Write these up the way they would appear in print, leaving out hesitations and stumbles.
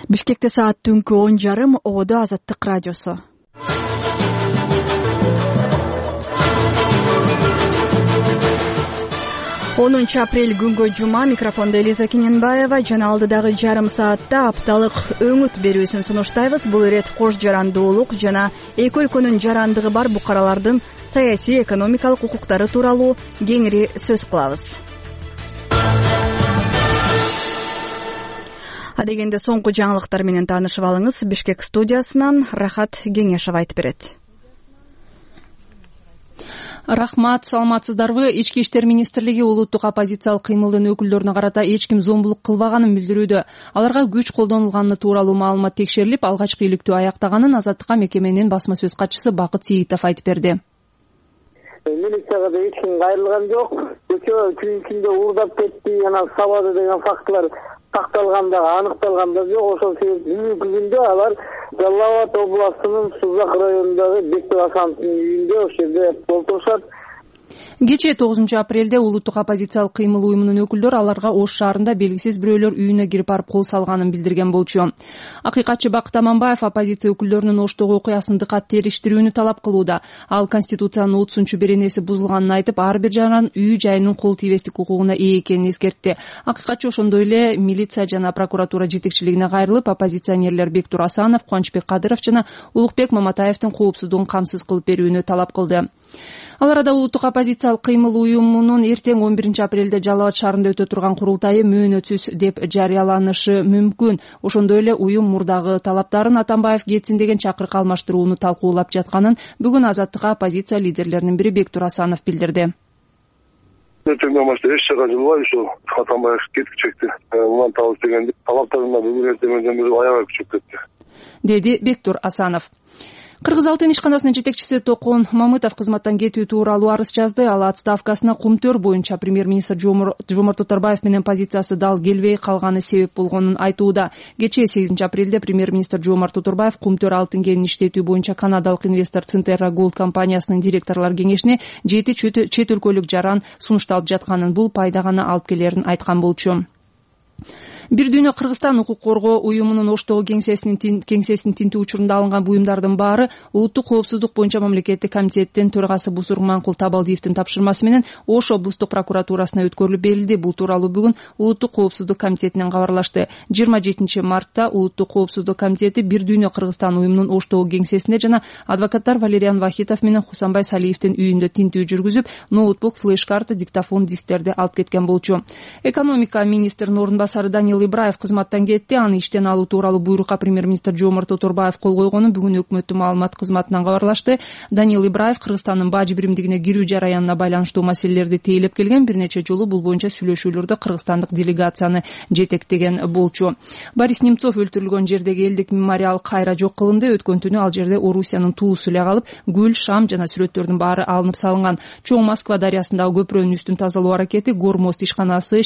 Бишкекте саат түнкү 10:30 Оодо Азаттык радиосу. 10 апрель күнгө жума. Микрофондо Элиза Кененбаева. Жана алдыдагы жарым саатта апталык өңүт берүүсүн сунуштайбыз. Бул ирет кош жарандуулук жана эки өлкөнүн жарандыгы бар букаралардын саясий экономикалык укуктары тууралуу кеңири сөз кылабыз. Адегенде соңку жаңылыктар менен таанышып алыңыз. Бишкек студиясынан Рахат Кеңешова айтып берет. Рахмат, саламатсыздарбы? Ички иштер министрлиги улуттук оппозициялык кыймылдын өкүлдөрүнө карата эч ким зомбулук кылбаганын билдирүүдө. Аларга күч колдонулганы тууралуу маалымат текшерилип, алгачкы иликтөө аяктаганын Азаттыкка мекеменин басма сөз катчысы Бакыт Сейитов айтып берди. Милицияга да эч ким кайрылган жок. Көчө түн ичинде уурдап кетти, жана сабады деген фактылар такталганда, аныкталганда жок. Ошол себептен бүгүнкү күндө алар Жалал Абад областынын Сузак районундагы Бектур Асановдун үйүндө ошол жерде отурушат. Кечээ 9 апрелде улуттук оппозициялык кыймыл уюмунун өкүлдөрү аларга Ош шаарында белгисиз бирөөлөр үйүнө кирип барып кол салганын билдирген болчу. Акыйкатчы Бакыт Аманбаев оппозиция өкүлдөрүнүн Оштогу окуясын дыкат териштирүүнү талап кылууда. Ал Конституциянын 30-беренеси бузулганын айтып, ар бир жаран үй жайынын кол тийбестик укугуна ээ экенин эскертти. Акыйкатчы ошондой эле милиция жана прокуратура жетекчилигине кайрылып, оппозиционерлер Бектур Асанов, Кубанычбек Кадыров жана Улукбек Маматаевдин коопсуздугун камсыз кылып берүүнү талап кылды. Ал арада улуттук оппозициялык кыймыл уюмунун эртең 11 апрелде Жалал Абад шаарында өтө турган курултайы мөөнөтсүз деп жарыяланышы мүмкүн. Ошондой эле уюм мурдагы талаптарын Атамбаев кетсин деген чакырык алмаштырууну талкуулап жатканын бүгүн Азаттыкка оппозиция лидерлеринин бири Бектур Асанов билдирди. Эртеңден баштап эч жака жылбай ушул Атамбаев кеткичекти. Улан табыз деген талаптарына бүгүн эртеңден бери аябай күчөп кетти, деди Бектур Асанов. Кыргыз Алтын ишканасынын жетекчиси Токон Мамытов кызматтан кетүү тууралуу арыз жазды. Ал отставкасына кумтөр боюнча премьер-министр Жомарт Тоторбаев менен позициясы дал келбей калганы себеп болгонун айтууда. Кечээ 8 апрелде премьер-министр Жомарт Тоторбаев кумтөр алтын кенин иштетүү боюнча канадалык инвестор Центерра Голд компаниясынын директорлор кеңешине 7 чет өлкөлүк жаран сунушталып жатканын, бул пайда гана алып келерин айткан болчу. Бир дүйнө Кыргызстан укук коргоо уюмунун Оштогу кеңсесин тинтүү учурунда алынган буюмдардын баары улуттук коопсуздук боюнча мамлекеттик комитеттин төрагасы Бусурманкул Табалдиевдин тапшырмасы менен Ош облустук прокуратурасына өткөрүлүп берилди. Бул тууралуу бүгүн улуттук коопсуздук комитетинен кабарлашты. 27 мартта улуттук коопсуздук комитети Бир дүйнө Кыргызстан уюмунун Оштогу кеңсесинде жана адвокаттар Валериан Вахитов менен Хусанбай Салиевдин үйүндө тинтүү жүргүзүп, ноутбук, флеш-карта, диктофон, дисктерди алып кеткен болчу. Экономика министринин орун басары Даниил Ибраев кызматтан кетти. Аны иштен алуу тууралуу буйрукка премьер-министр Жомарт Тоторбаев кол койгонун бүгүн өкмөттүн маалымат кызматынан кабарлашты. Даниил Ибраев Кыргызстандын бажы биримдигине кирүү жараянына байланыштуу маселелерди тейлеп келген, бир нече жолу бул боюнча сүйлөшүүлөрдө кыргызстандык делегацияны жетектеген болчу. Борис Немцов өлтүрүлгөн жердеги элдик мемориал кайра жок кылынды. Өткөн түнү ал жерде Орусиянын туусу эле калып, гүл, шам жана сүрөттөрдүн баары алынып салынган. Чоң Москва дарыясындагы көпүрөнүн үстүн тазалоо аракети Гормост ишканасы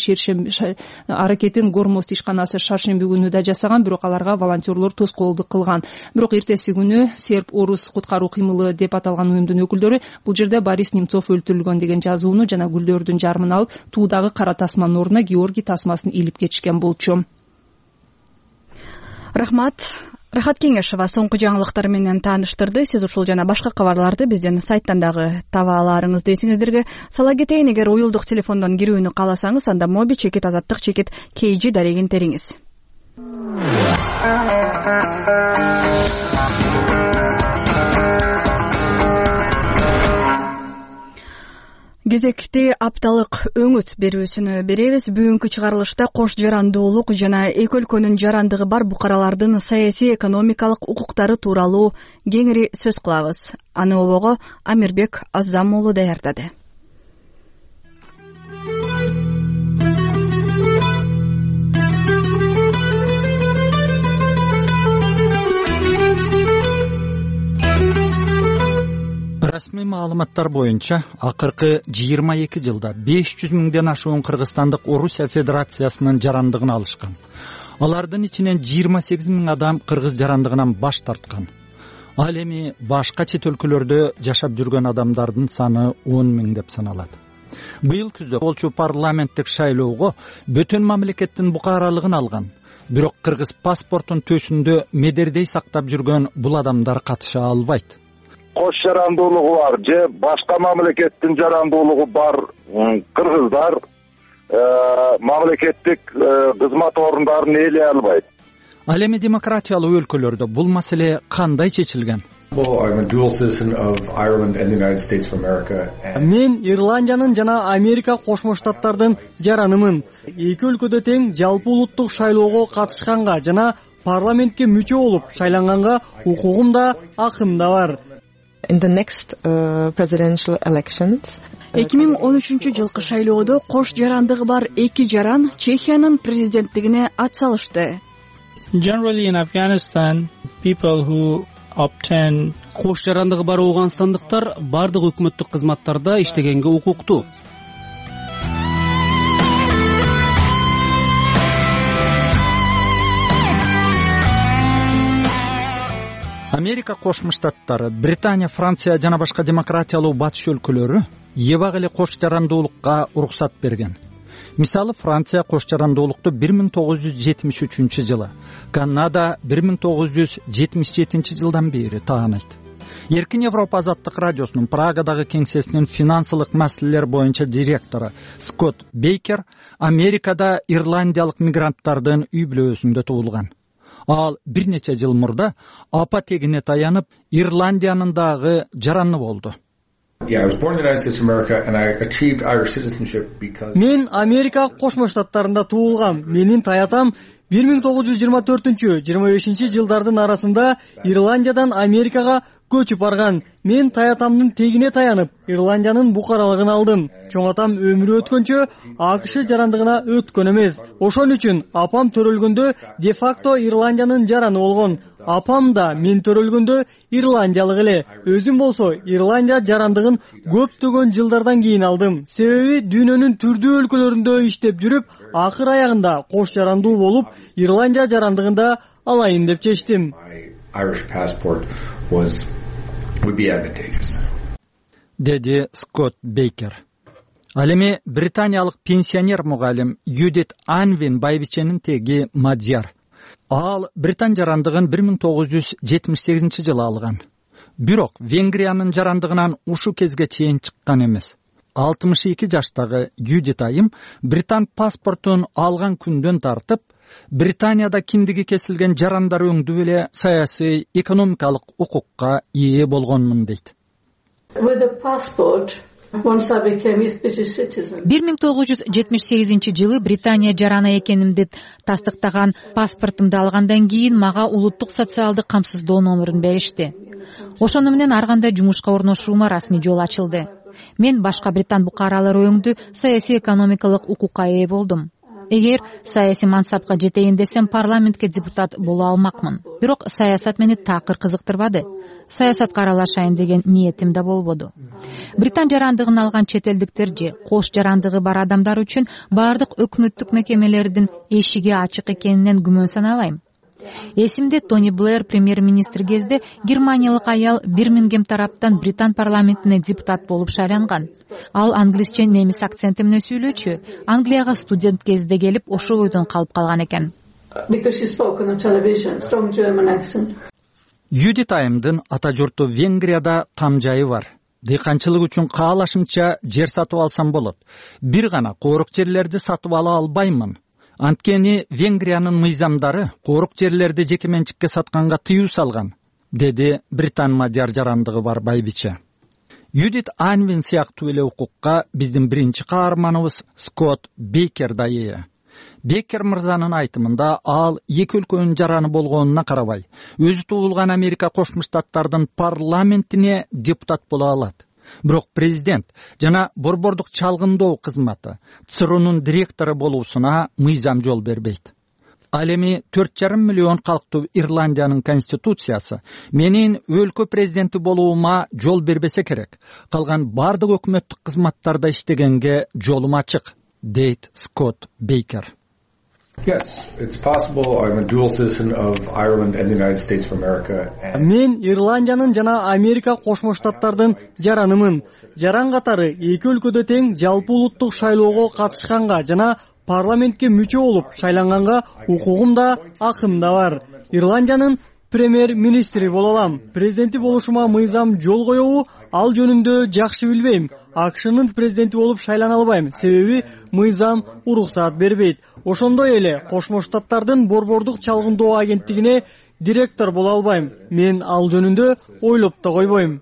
шаршемби күнү да жасаган, бирок аларга волонтерлор тоскоолдук кылган. Бирок эртеси күнү Серб Орус куткаруу кыймылы деп аталган уюмдун өкүлдөрү бул жерде Борис Немцов өлтүрүлгөн деген жазууну жана гүлдөрдүн жарымын алып, туудагы кара тасманын ордуна Георгий тасмасын илип кетишкен болчу. Рахат Кеңешова соңку жаңылыктар менен тааныштырды. Сиз ушул жана башка кабарларды биздин сайттан дагы таба аларыңызды эсиңиздерге сала кетейин. Эгер уюлдук телефондон кирүүнү кааласаңыз, анда моби чекит азаттык чекит KG дарегин териңиз. Кезекти апталык өңүт берүүсүнө беребиз. Бүгүнкү чыгарылышта кош жарандуулук жана эки өлкөнүн жарандыгы бар букаралардын саясий экономикалык укуктары тууралуу кеңири сөз кылабыз. Аны обого Амирбек Азам уулу даярдады. Расмий маалыматтар боюнча акыркы 22 жылда 500 миңден ашуун кыргызстандык Орусия Федерациясынын жарандыгын алышкан. Алардын ичинен 28 миң адам кыргыз жарандыгынан баш тарткан. Ал эми башка чет өлкөлөрдө жашап жүргөн адамдардын саны 10 миң деп саналат. Быйыл күздө болчу парламенттик шайлоого бүтүн мамлекеттин букаралыгын алган бирок кыргыз паспортун төшүндө медердей сактап жүргөн бул адамдар катыша албайт. Кош жарандуулугу бар же башка мамлекеттин жарандуулугу бар кыргыздар мамлекеттик кызмат орундарын ээлей албайт. Ал эми демократиялуу өлкөлөрдө бул маселе кандай чечилген? Мен Ирландиянын жана Америка Кошмо Штаттардын жаранымын. Эки өлкөдө тең жалпы улуттук шайлоого катышканга жана парламентке мүчө болуп шайланганга укугум да, акым да бар. In the next presidential elections 2013-жылкы шайлоодо кош жарандыгы бар эки жаран Чехиянын президенттигине ат салышты. Generally in Afghanistan, people who obtain кош жарандыгы бар ооганстандыктар бардык өкмөттүк кызматтарда иштегенге укуктуу. Америка Кошмо Штаттары, Британия, Франция жана башка демократиялуу батыш өлкөлөрү эбак эле кош жарандуулукка уруксат берген. Мисалы, Франция кош жарандуулукту 1973-жылы, Канада 1977 жылдан бери таанайт. Эркин Европа азаттык радиосунун Прагадагы кеңсесинин финансылык маселелер боюнча директору Скотт Бейкер Америкада ирландиялык мигранттардын үй бүлөсүндө туулган. Ал бир нече жыл мурда апа тегине таянып Ирландиянын дагы жараны болду. Мен Америка Кошмо Штаттарында туулгам. Менин таятам 1924-25 жылдардын арасында Ирландиядан Америкага көчүп барган. Мен таятамдын тегине таянып, Ирландиянын букаралыгын алдым. Чоң атам өмүрү өткөнчө АКШ жарандыгына өткөн эмес. Ошон үчүн апам төрөлгөндө де факто Ирландиянын жараны болгон. Апам да мен төрөлгөндө ирландиялык эле. Өзүм болсо Ирландия жарандыгын көптөгөн жылдардан кийин алдым. Себеби дүйнөнүн түрдүү өлкөлөрүндө иштеп жүрүп, акыр аягында кош жарандуу болуп, Ирландия жарандыгында алайын деп чечтим. Деди Скотт Бейкер. Ал эми британиялык пенсионер мугалим Юдит Анвин байбиченин теги мадьяр. Ал Британ жарандыгын 1978-жылы алган. Бирок Венгриянын жарандыгынан ушу кезге чейин чыккан эмес. 62 жаштагы Юдит айым Британ паспортун алган күндөн тартып Британияда кимдиги кесилген жарандар өңдүп эле саясий, экономикалык укукка ээ болгонмун дейт. 1978-жылы Британия жараны экенимди тастыктаган паспортумду алгандан кийин мага улуттук социалдык камсыздоо номерин беришти. Ошону менен ар кандай жумушка орношуума расмий жол ачылды. Мен башка британ букаралары өңдү саясий экономикалык укукка ээ болдум. Эгер саясий мансапка жетейин десем, парламентке депутат боло алмакмын. Бирок саясат мени такыр кызыктырбады. Саясатка аралашайын деген ниетим да болбоду. Британ жарандыгын алган чет элдиктер же кош жарандыгы бар адамдар үчүн бардык өкмөттүк мекемелердин эшиги ачык экенинен күмөн санабайм. Эсимде Тони Блэр премьер-министр кезде германиялык аял Бирмингем тараптан Британ парламентине депутат болуп шайланган. Ал англисче немис акценти менен сүйлөчү. Англияга студент кезде келип ошол ойдон калып калган экен. Юдит айымдын ата журту Венгрияда там жайы бар. Дыйканчылык үчүн каалашымча жер сатып алсам болот. Бир гана коорук жерлерди сатып ала албаймын. Анткени Венгриянын мыйзамдары коорук жерлерди жеке менчикке сатканга тыюу салган, деди Британ мадьяр жарандыгы бар байбиче. Юдит Анвин сыяктуу эле укукка биздин биринчи каарманыбыз Скотт Бейкер да ээ. Бейкер мырзанын айтымында ал эки өлкөнүн жараны болгонуна карабай, өзү туулган Америка Кошмо Штаттардын парламентине депутат боло алат. Бирок президент жана борбордук чалгындоо кызматы ЦРУнун директору болуусуна мыйзам жол бербейт. Ал эми 4,5 миллион калктуу Ирландиянын конституциясы менин өлкө президенти болуума жол бербесе керек. Калган бардык өкмөттүк кызматтарда иштегенге жолум ачык, дейт Скотт Бейкер. Мен Ирландиянын жана Америка Кошмо Штаттардын жаранымын. Жаран катары эки өлкөдө тең жалпы улуттук шайлоого катышканга жана парламентке мүчө болуп шайланганга укугум да, акым да бар. Ирландиянын премьер-министри боло алам. Президенти болушума мыйзам жол коебу, ал жөнүндө жакшы билбейм. АКШнын президенти болуп шайлана албайм, себеби мыйзам уруксаат бербейт. Ошондой эле Кошмо Штаттардын борбордук чалгындоо агенттигине директор боло албайм. Мен ал жөнүндө ойлоп да койбойм.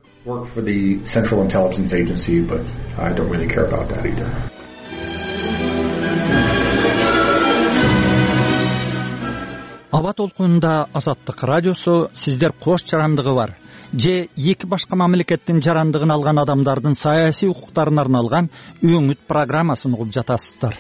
Аба толкунунда Азаттык радиосу сиздер кош жарандыгы бар же эки башка мамлекеттин жарандыгын алган адамдардын саясий укуктарына арналган өңүт программасын угуп жатасыздар.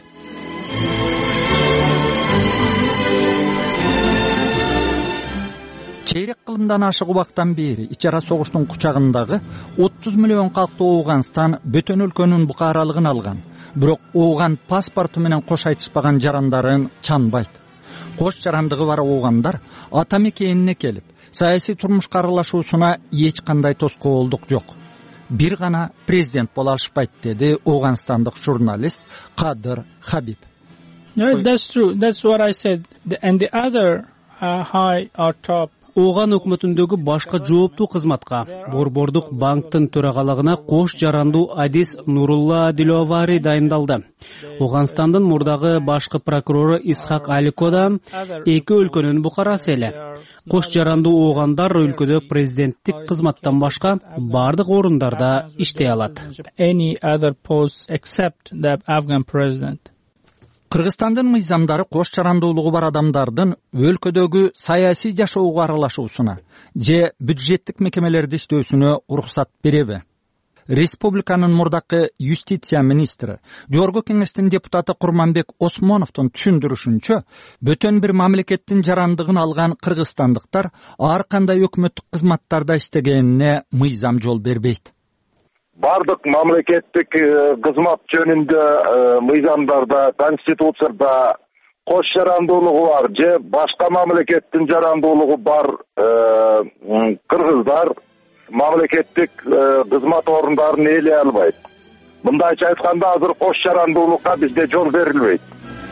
Чейрек кылымдан ашык убактан бери ич ара согуштун кучагындагы 30 миллион калктуу Оогандстан бөтөн өлкөнүн букаралыгын алган, бирок Ооган паспорту менен кош айтышпаган жарандарын чанбайт. Кош жарандыгы бар Оогандар ата мекенине келип, саясий турмушка аралашуусуна эч кандай тоскоолдук жок. Бир гана президент боло алышпайт, деди Ооганстандык журналист Кадыр Хабиб. That's true. That's what I said. And the other high or top Ооган өкмөтүндөгү башка жооптуу кызматка борбордук банктын төрагалыгына кош жарандуу Адис Нурулла Диловари дайындалды. Ооганстандын мурдагы башкы прокурору Исхак Алико да эки өлкөнүн букарасы эле. Кош жарандуу Оогандар өлкөдө президенттик кызматтан башка бардык орундарда иштей алат. Any other post except the Afghan president. Кыргызстандын мыйзамдары кош жарандуулугу бар адамдардын өлкөдөгү саясий жашоого аралашуусуна же бюджеттик мекемелерде иштөөсүнө уруксат береби? Республиканын мурдакы юстиция министри, Жогорку кеңештин депутаты Курманбек Осмоновдун түшүндүрүшүнчө, бөтөн бир мамлекеттин жарандыгын алган кыргызстандыктар ар кандай өкмөттүк кызматтарда иштегенине мыйзам жол бербейт. Бардык мамлекеттик кызмат жөнүндө мыйзамдарда, конституцияда кош жарандуулугу бар же башка мамлекеттин жарандуулугу бар кыргыздар мамлекеттик кызмат орундарын ээлей албайт. Мындайча айтканда азыр кош жарандуулукка бизде жол берилбейт.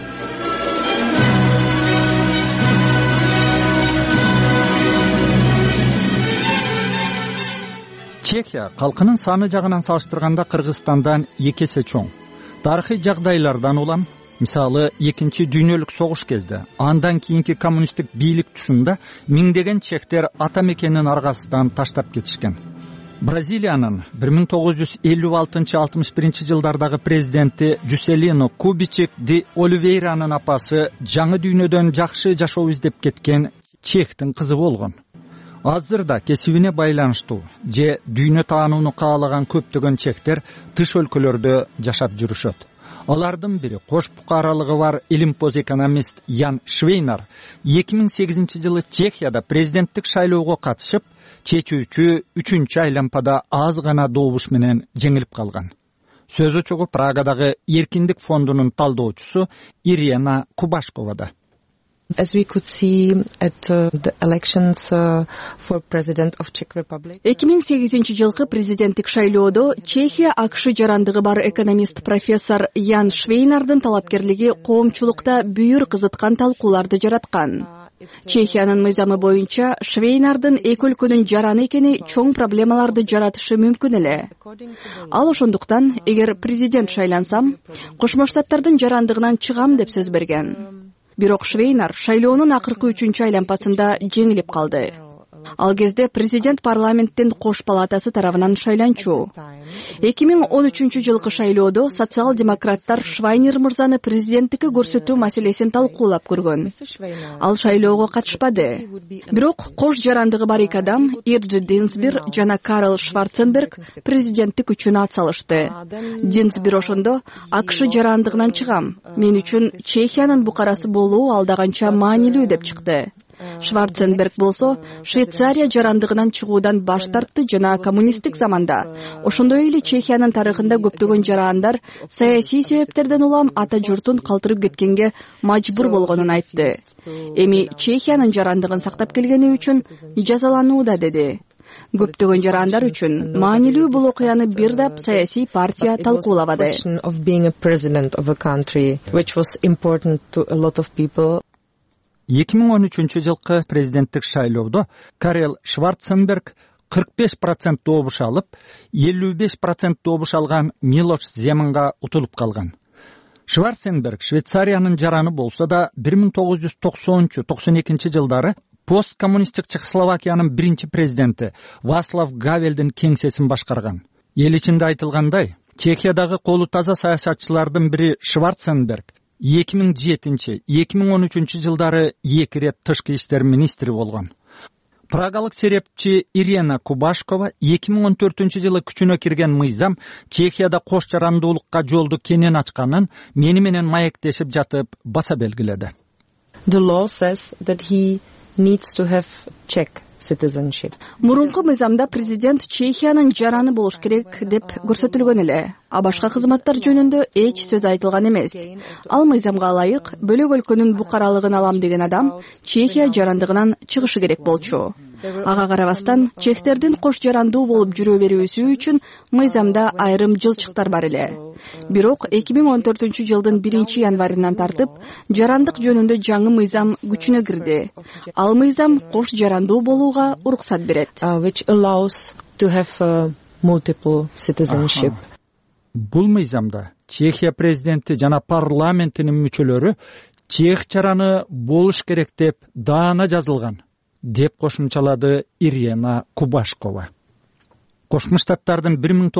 Чехия калкынын саны жагынан салыштырганда Кыргызстандан 2 эсе чоң. Тарыхый жагдайлардан улам, мисалы Экинчи дүйнөлүк согуш кезде, андан кийинки коммунисттик бийлик тушунда миңдеген чехтер ата мекенин аргасынан таштап кетишкен. Бразилиянын 1956-61 жылдардагы президенти Жуселино Кубичек де Оливейранын апасы жаңы дүйнөдөн жакшы жашоо издеп кеткен чехтин кызы болгон. Азырда кесибине байланыштуу же дүйнө таанууну каалаган көптөгөн чехтер тыш өлкөлөрдө жашап жүрүшөт. Алардын бири кош букаралыгы бар илимпоз экономист Ян Швейнар 2008 жылы Чехияда президенттик шайлоого катышып, чечүүчү 3-чү айлампада аз гана добуш менен жеңилип калган. Сөз учугу Прагадагы Эркиндик фондунун талдоочусу Ирина Кубашковада. As we could see at the elections for president of Czech Republic. 2008 жылкы президенттик шайлоодо Чехия АКШ жарандыгы бар экономист профессор Ян Швейнардын талапкерлиги коомчулукта бүйүр кызыткан талкууларды жараткан. Чехиянын мыйзамы боюнча Швейнардын эки өлкөнүн жараны экени чоң проблемаларды жаратышы мүмкүн эле. Ал ошондуктан, эгер президент шайлансам, Кошмо Штаттардын жарандыгынан чыгам деп сөз берген. Бирок Швейнар шайлоонун акыркы 3-чү айлампасында жеңилип калды. Ал кезде президент парламенттин кош палатасы тарабынан шайланчу. 2013 жылкы шайлоодо социал-демократтар Швайнер мырзаны президенттикке көрсөтүү маселесин талкуулап көргөн. Ал шайлоого катышпады. Бирок кош жарандыгы бар эки адам, Ирджи Динсбир жана Карл Шварценберг, президенттик үчүн ат салышты. Динсбир ошондо АКШ жарандыгынан чыгам. Мен үчүн Чехиянын букарасы болуу алдаганча маанилүү деп чыкты. Шварценберг болсо Швейцария жарандыгынан чыгуудан баш тартты жана коммунисттик заманда ошондой эле Чехиянын тарыхында көптөгөн жарандар саясий себептерден улам ата журтун калтырып кеткенге мажбур болгонун айтты. Эми Чехиянын жарандыгын сактап келгени үчүн жазаланууда, деди. Көптөгөн жарандар үчүн маанилүү бул окуяны бир дап саясий партия талкуулабады. 2013 жылкы президенттик шайлоодо Карел Шварценберг 45% добуш алып, 55% добуш алган Милош Земанга утулуп калган. Шварценберг Швейцариянын жараны болсо да 1990-92 жылдары посткоммунисттик Чехословакиянын биринчи президенти Вацлав Гавелдин кеңсесин башкарган. Эл ичинде айтылгандай, Чехиядагы колу таза саясатчылардын бири Шварценберг 2007-2013 жылдары 2 рет тышкы иштер министри болгон. Прагалык серепчи Ирена Кубашкова 2014 жылы күчүнө кирген мыйзам Чехияда кош жарандуулукка жолду кенен ачканын мени менен маектешип жатып баса белгиледи. The law says that he needs to have Czech citizenship. Мурунку мыйзамда президент Чехиянын жараны болуш керек деп көрсөтүлгөн эле. А башка кызматтар жөнүндө эч сөз айтылган эмес. Ал мыйзамга ылайык бөлөк өлкөнүн букаралыгын алам деген адам Чехия жарандыгынан чыгышы керек болчу. Ага карабастан чехтердин кош жарандуу болуп жүрө берүүсү үчүн мыйзамда айрым жылчыктар бар эле. Бирок 2014 жылдын 1-январынан тартып жарандык жөнүндө жаңы мыйзам күчүнө кирди. Ал мыйзам кош жарандуу болууга уруксат берет. Which allows to have multiple citizenship. Бул мыйзамда Чехия президенти жана парламентинин мүчөлөрү чех жараны болуш керек деп даана жазылган, деп кошумчалады Ирена Кубашкова. Кошмо Штаттардын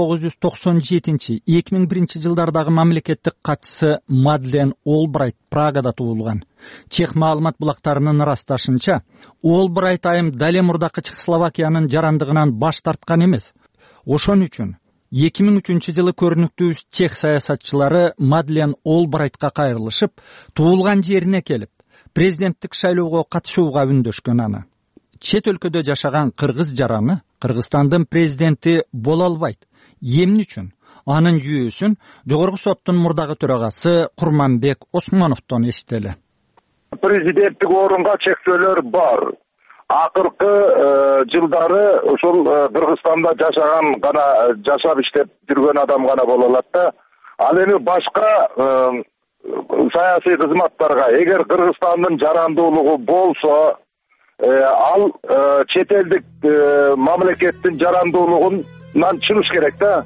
1997-2001 жылдардагы мамлекеттик катчысы Мадлен Олбрайт Прагада туулган. Чех маалымат булактарынын ырасташынча, Олбрайт айым дале мурдакы Чехословакиянын жарандыгынан баш тарткан эмес. Ошон үчүн 2003 жылы көрүнүктүү чех саясатчылары Мадлен Олбрайтка кайрылышып, туулган жерине келип, президенттик шайлоого катышууга үндөшкөн аны. Чет өлкөдө жашаган кыргыз жараны Кыргызстандын президенти боло албайт. Эмне үчүн? Анын жүйөсүн жогорку соттун мурдагы төрагасы Курманбек Осмоновдон эстели. Президенттик орунга чектөөлөр бар. Акыркы жылдары ошол Кыргызстанда жашаган гана жашап иштеп жүргөн адам гана боло алат да. Ал эми башка саясий кызматтарга эгер Кыргызстандын жарандуулугу болсо, ал чет элдик мамлекеттин жарандуулугунан чыгыш керек да.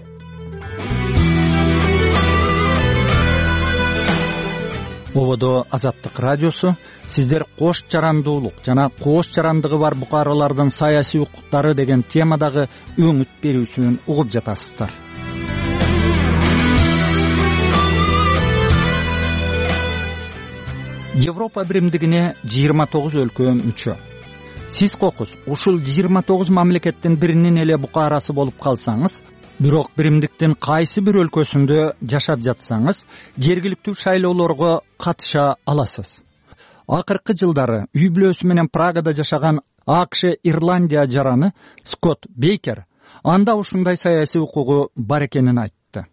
Ободо Азаттык радиосу, сиздер кош жарандуулук жана кош жарандыгы бар букаралардын саясий укуктары деген темадагы өңүт берүүсүн угуп жатасыздар. Европа биримдигине 29 өлкө мүчө. Сиз кокус ушул 29 мамлекеттин биринин эле букарасы болуп калсаңыз, бирок биримдиктин кайсы бир өлкөсүндө жашап жатсаңыз, жергиликтүү шайлоолорго катыша аласыз. Акыркы жылдары үй бүлөсү менен Прагада жашаган АКШ Ирландия жараны Скотт Бейкер анда ушундай саясий укугу бар экенин айтты.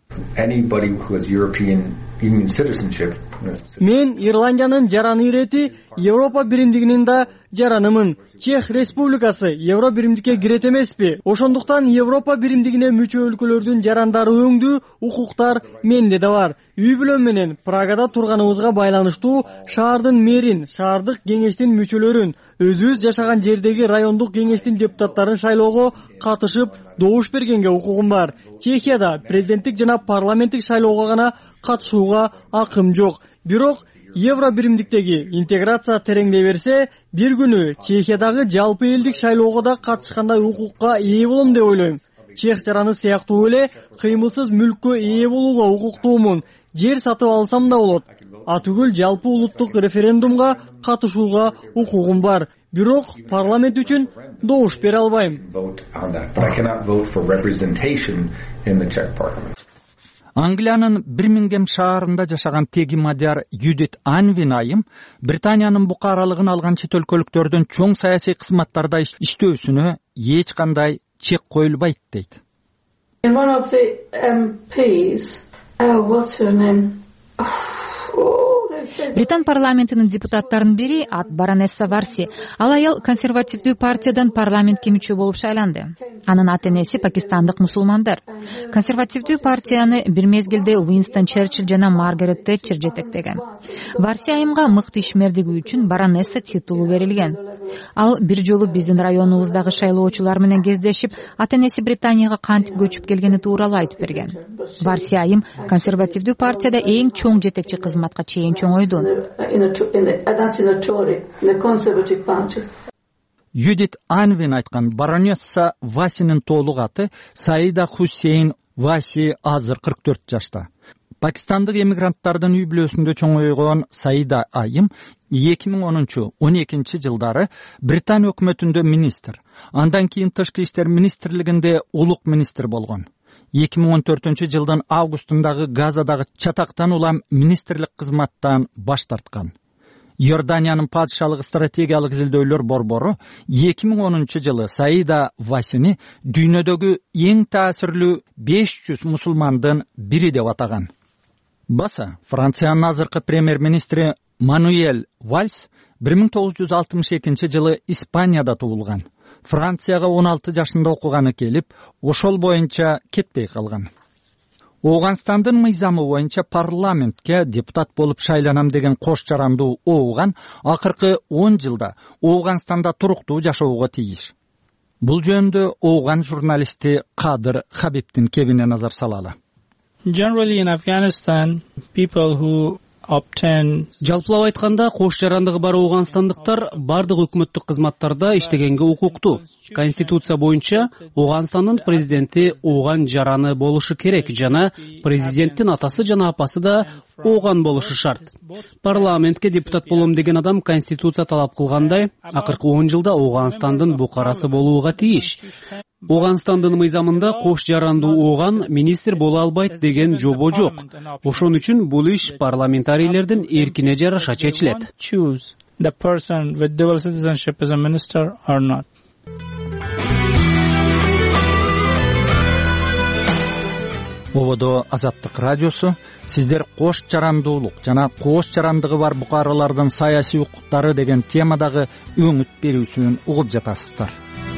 Мен Ирландиянын жараны ирети Европа биримдигинин да жаранымын. Чех Республикасы Евро биримдикке кирет эмеспи? Ошондуктан Европа биримдигине мүчө өлкөлөрдүн жарандары өңдүү укуктар менде да бар. Үй бүлөм менен Прагада турганыбызга байланыштуу шаардын мэрин, шаардык кеңештин мүчөлөрүн, өзүбүз жашаган жердеги райондук кеңештин депутаттарын шайлоого катышып, добуш бергенге укугум бар. Чехияда президенттик жана парламенттик шайлоого гана катышууга акым жок. Бирок Евро биримдиктеги интеграция тереңдей берсе, бир күнү Чехиядагы жалпы элдик шайлоого да катышкандай укукка ээ болом деп ойлойм. Чех жараны сыяктуу эле кыймылсыз мүлккө ээ болууга укуктуумун. Жер сатып алсам да болот. Атүгүл жалпы улуттук референдумга катышууга укугум бар. Бирок парламент үчүн добуш бере албайм. Англиянын Бирмингем шаарында жашаган теги мадияр Юдит Анвин айым Британиянын букаралыгын алган чет өлкөлүктөрдүн чоң саясий кызматтарда иштөөсүнө эч кандай чек коюлбайт дейт. One of the MPs, what's her name? Британ парламентинин депутаттарынын бири баронесса Варси. Ал аял консервативдүү партиядан парламентке мүчө болуп шайланды. Анын ата энеси пакистандык мусулмандар. Консервативдүү партияны бир мезгилде Уинстон Черчилль жана Маргарет Тэтчер жетектеген. Варси айымга мыкты ишмердиги үчүн баронесса титулу берилген. Ал бир жолу биздин районубуздагы шайлоочулар менен кездешип, ата энеси Британияга кантип көчүп келгени тууралуу айтып берген. Варси айым консервативдүү партияда эң чоң жетекчи кызматка чейин чоңойду. Юдит Анвин айткан баронесса Васинин толук аты Саида Хусейн Васи, азыр 44 жашта. Пакистандык эмигранттардын үй бүлөсүндө чоңойгон Саида айым 2010-12 жылдары Британ өкмөтүндө министр, андан кийин тышкы иштер министрлигинде улук министр болгон. 2014 жылдын августундагы Газадагы чатактан улам министрлик кызматтан баш тарткан. Иорданиянын падышалык стратегиялык изилдөөлөр борбору 2010 жылы Саида Васини дүйнөдөгү эң таасирлүү 500 мусулмандын бири деп атаган. Баса, Франциянын азыркы премьер-министри Мануэль Вальс 1962 жылы Испанияда туулган. Францияга 16 жашында окуганы келип, ошол боюнча кетпей калган. Ооганстандын мыйзамы боюнча парламентке депутат болуп шайланам деген кош жарандуу ооган акыркы 10 жылда Ооганстанда туруктуу жашоого тийиш. Бул жөнүндө ооган журналисти Кадыр Хабибдин кебине назар салалы. Generally in Afghanistan, people who жалпылап айтканда кош жарандыгы бар ооганстандыктар бардык өкмөттүк кызматтарда иштегенге укуктуу. Конституция боюнча Ооганстандын президенти ооган жараны болушу керек жана президенттин атасы жана апасы да ооган болушу шарт. Парламентке депутат болом деген адам конституция талап кылгандай, акыркы 10 жылда Ооганстандын букарасы болууга тийиш. Ооганстандын мыйзамында кош жарандуу ооган министр боло албайт деген жобо жок. Ошон үчүн бул иш парламентарийлердин эркине жараша чечилет. The person with dual citizenship is a minister or not. Ободо Азаттык радиосу, сиздер кош жарандуулук жана кош жарандыгы бар букаралардын саясий укуктары деген темадагы өңүт берүүсүн угуп жатасыздар.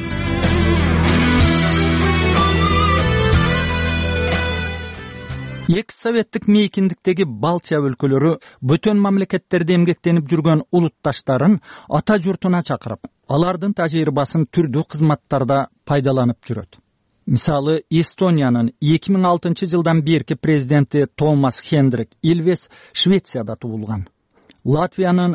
Эки советтик мейкиндиктеги Балтия өлкөлөрү бөтөн мамлекеттерде эмгектенип жүргөн улутташтарын ата журтуна чакырып, алардын тажрыйбасын түрдүү кызматтарда пайдаланып жүрөт. Мисалы, Эстониянын 2006 жылдан берки президенти Томас Хендрик Илвес Швецияда туулган. Латвиянын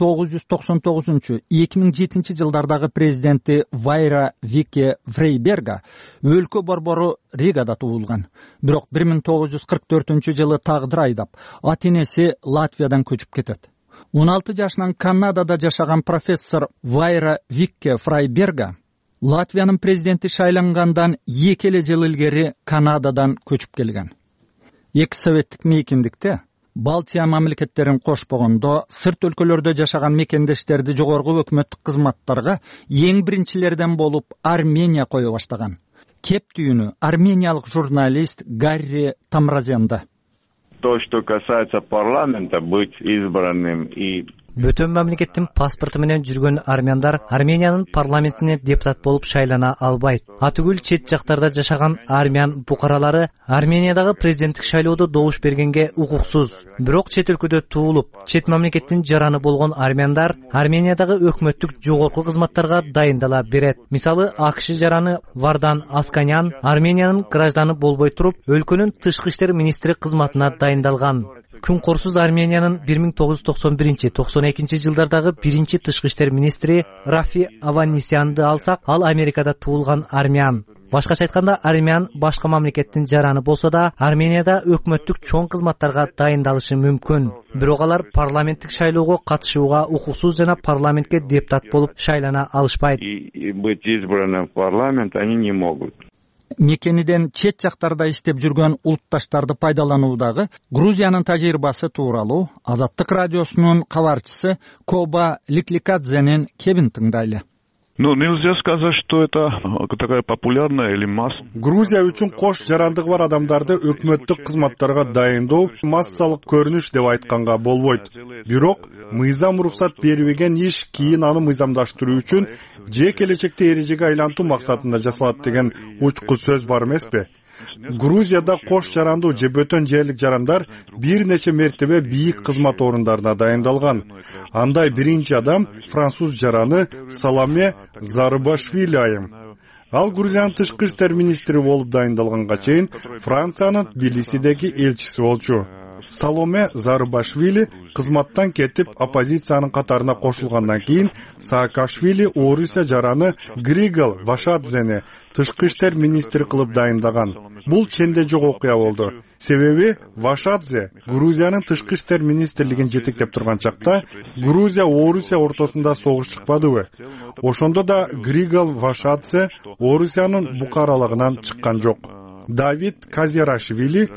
1999-2007 жылдардагы президенти Вайра Вике Фрейберга өлкө борбору Ригада туулган. Бирок 1944 жылы тагдыр айдап, ата-энеси Латвиядан көчүп кетет. 16 жашынан Канадада жашаган профессор Вайра Вике Фрейберга Латвиянын президенти шайлангандан 2 жыл илгери Канададан көчүп келген. Эки советтик мейкиндикте Балтия мамлекеттерин кошпогондо сырт өлкөлөрдө жашаган мекендештерди жогорку өкмөттүк кызматтарга эң биринчилерден болуп Армения кое баштаган. Кептүүнү армениялык журналист Гарри Тамразянда. То, что касается парламента, быть избранным и Бөтөн мамлекеттин паспорту менен жүргөн армяндар Армениянын парламентине депутат болуп шайлана албайт. Атүгүл чет жактарда жашаган армян букаралары Армениядагы президенттик шайлоодо добуш бергенге укуксуз. Бирок чет өлкөдө туулуп, чет мамлекеттин жараны болгон армяндар Армениядагы өкмөттүк жогорку кызматтарга дайындала берет. Мисалы, АКШ жараны Вардан Асканян Армениянын гражданы болбой туруп, өлкөнүн тышкы иштер министри кызматына дайындалган. Күн корсуз Армениянын 1991-92 жылдардагы биринчи тышкы иштер министри Рафи Аванесянды алсак, ал Америкада туулган армян. Башкача айтканда, армян башка мамлекеттин жараны болсо да, Арменияда өкмөттүк чоң кызматтарга дайындалышы мүмкүн. Бирок алар парламенттик шайлоого катышууга укуксуз жана парламентке депутат болуп шайлана алышпайт. и быть избранным в парламент они не могут. Мекениден чет жактарда иштеп жүргөн улутташтарды пайдалануудагы Грузиянын тажрыйбасы тууралуу Азаттык радиосунун кабарчысы Коба Ликликадзенин кебин тыңдайлы. Нельзя сказать, что это такая популярная или масса. Грузия үчүн кош жарандыгы бар адамдарды өкмөттүк кызматтарга дайындоо массалык көрүнүш деп айтканга болбойт. Бирок мыйзам уруксат бербеген иш кийин аны мыйзамдаштыруу үчүн же келечекте эрежеге айлантуу максатында жасалат деген учку сөз бар эмеспи? Грузияда кош жарандуу же бөтөн жерлик жарандар бир нече мертебе бийик кызмат орундарына дайындалган. Андай биринчи адам француз жараны Саломе Зарубашвили айым. Ал Грузиянын тышкы иштер министри болуп дайындалганга чейин Франциянын Тбилисидеги элчиси болчу. Саломе Зарубашвили кызматтан кетип оппозициянын катарына кошулгандан кийин Саакашвили Орусия жараны Григол Вашадзени тышкы иштер министри кылып дайындаган. Бул ченде жок окуя болду. Себеби Вашадзе Грузиянын тышкы иштер министрлигин жетектеп турган чакта Грузия Орусия ортосунда согуш чыкпадыбы? Ошондо да Григол Вашадзе Орусиянын букаралыгынан чыккан жок. Давид Казерашвили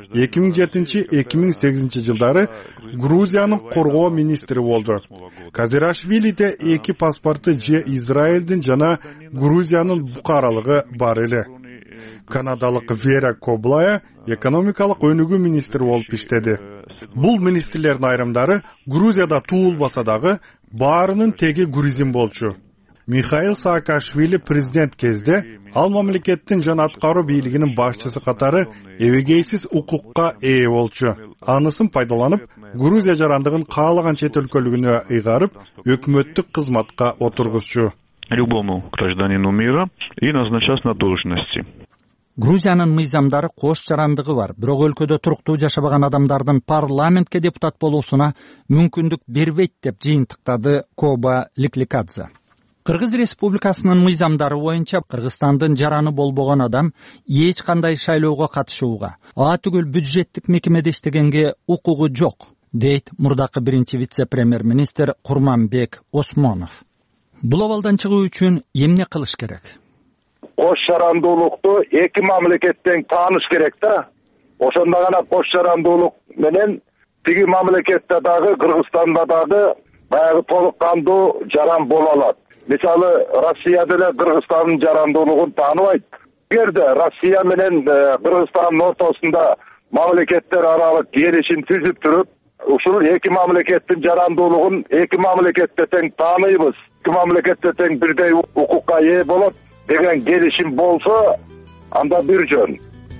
2007-2008 жылдары Грузиянын коргоо министри болду. Казерашвилиде эки паспорты же Израилдин жана Грузиянын букаралыгы бар эле. Канадалык Вера Коблая экономикалык өнүгүү министри болуп иштеди. Бул министрлердин айрымдары Грузияда туулбаса дагы баарынын теги грузин болчу. Михаил Саакашвили президент кезде ал мамлекеттин жана аткаруу бийлигинин башчысы катары эбегейсиз укукка ээ болчу. Анысын пайдаланып, Грузия жарандыгын каалаган чет өлкөлүгүнө ыйгарып, өкмөттүк кызматка отургузчу. Любому гражданину мира и назначать на должности. Грузиянын мыйзамдары кош жарандыгы бар, бирок өлкөдө туруктуу жашабаган адамдардын парламентке депутат болуусуна мүмкүндүк бербейт деп жыйынтыктады Коба Ликликадзе. Кыргыз Республикасынын мыйзамдары боюнча Кыргызстандын жараны болбогон адам эч кандай шайлоого катышууга, түгүл бюджеттик мекемеде иштегенге укугу жок, дейт мурдакы биринчи вице-премьер-министр Курманбек Осмонов. Бул абалдан чыгуу үчүн эмне кылыш керек? Кош жарандуулукту эки мамлекеттен тааныш керек да. Ошондо гана кош жарандуулук менен тиги мамлекетте дагы Кыргызстанда дагы баягы толук кандуу жаран боло алат. Мисалы, Россия деле Кыргызстандын жарандуулугун тааныбайт. Эгерде Россия менен Кыргызстандын ортосунда мамлекеттер аралык келишим түзүп туруп, ушул эки мамлекеттин жарандуулугун эки мамлекетте тең тааныйбыз, эки мамлекетте тең бирдей укукка ээ болот деген келишим болсо, анда бир жөн.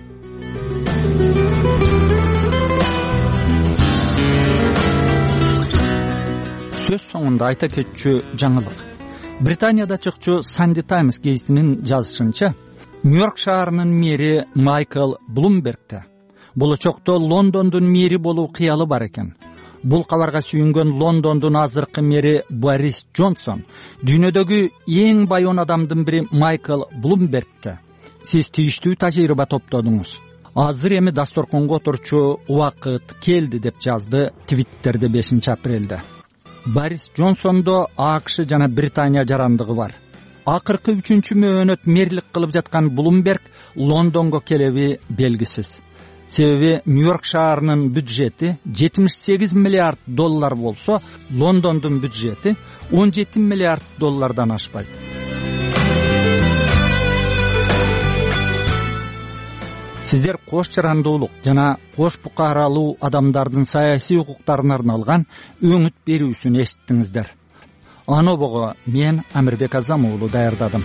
Сөз соңунда айта кетчү жаңылык. Британияда чыкчу Sunday Times гезитинин жазышынча, Нью-Йорк шаарынын мэри Майкл Блумбергте болочокто Лондондун мэри болуу кыялы бар экен. Бул кабарга сүйүнгөн Лондондун азыркы мэри Борис Джонсон дүйнөдөгү эң байон адамдын бири Майкл Блумбергте сиз тийиштүү тажрыйба топтодуңуз. Азыр эми дасторконго отурчу убакыт келди деп жазды Твиттерде 5 апрелде. Борис Джонсондо АКШ жана Британия жарандыгы бар. Акыркы 3-чү мөөнөт мэрлик кылып жаткан Блумберг Лондонго келеби белгисиз. Себеби Нью-Йорк шаарынын бюджети 78 миллиард доллар болсо, Лондондун бюджети 17 миллиард доллардан ашпайт. Сиздер кош жарандуулук жана кош букаралуу адамдардын саясий укуктарына арналган өңүт берүүсүн эшиттиңиздер. Анобого мен Амирбек Азам уулу даярдадым.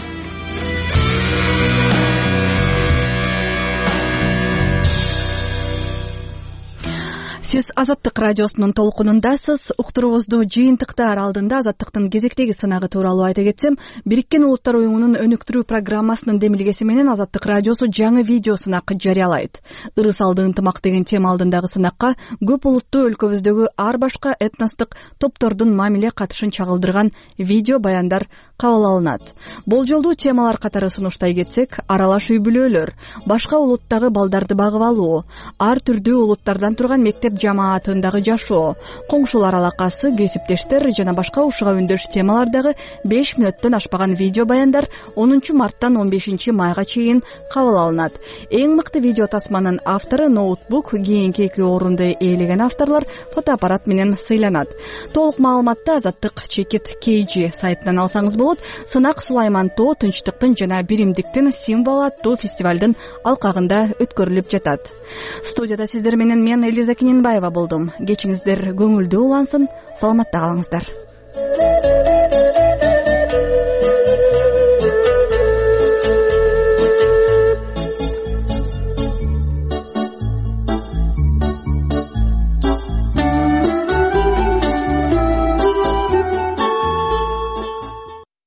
Сиз Азаттык радиосунун толкунундасыз. Уктуруубузду жыйынтыктар алдында Азаттыктын кезектеги сынагы тууралуу айта кетсем, Бириккен Улуттар уюмунун өнүктүрүү программасынын демилгеси менен Азаттык радиосу жаңы видео сынак жарыялайт. Ырыс алды ынтымак деген тема алдындагы сынакка көп улуттуу өлкөбүздөгү ар башка этностук топтордун мамиле катышын чагылдырган видео баяндар кабыл алынат. Болжолдуу темалар катары сунуштай кетсек, аралаш үй бүлөлөр, башка улуттагы балдарды багып алуу, ар түрдүү улуттардан турган мектеп жамаатындагы жашоо, коңшулар алакасы, кесиптештер жана башка ушуга үндөш темалардагы 5 мүнөттөн ашпаган видео баяндар 10 марттан 15 майга чейин кабыл алынат. Эң мыкты видео тасманын автору ноутбук, кийинки 2 орунду ээлеген авторлор фотоаппарат менен сыйланат. Толук маалыматты Азаттык Чекит KG сайтынан алсаңыз болот. болот. Сынак Сулайман тоо тынчтыктын жана биримдиктин символу аттуу фестивалдын алкагында өткөрүлүп жатат. Студияда сиздер менен мен Элиза Киненбаева болдум. Кечиңиздер көңүлдүү улансын, саламатта калыңыздар.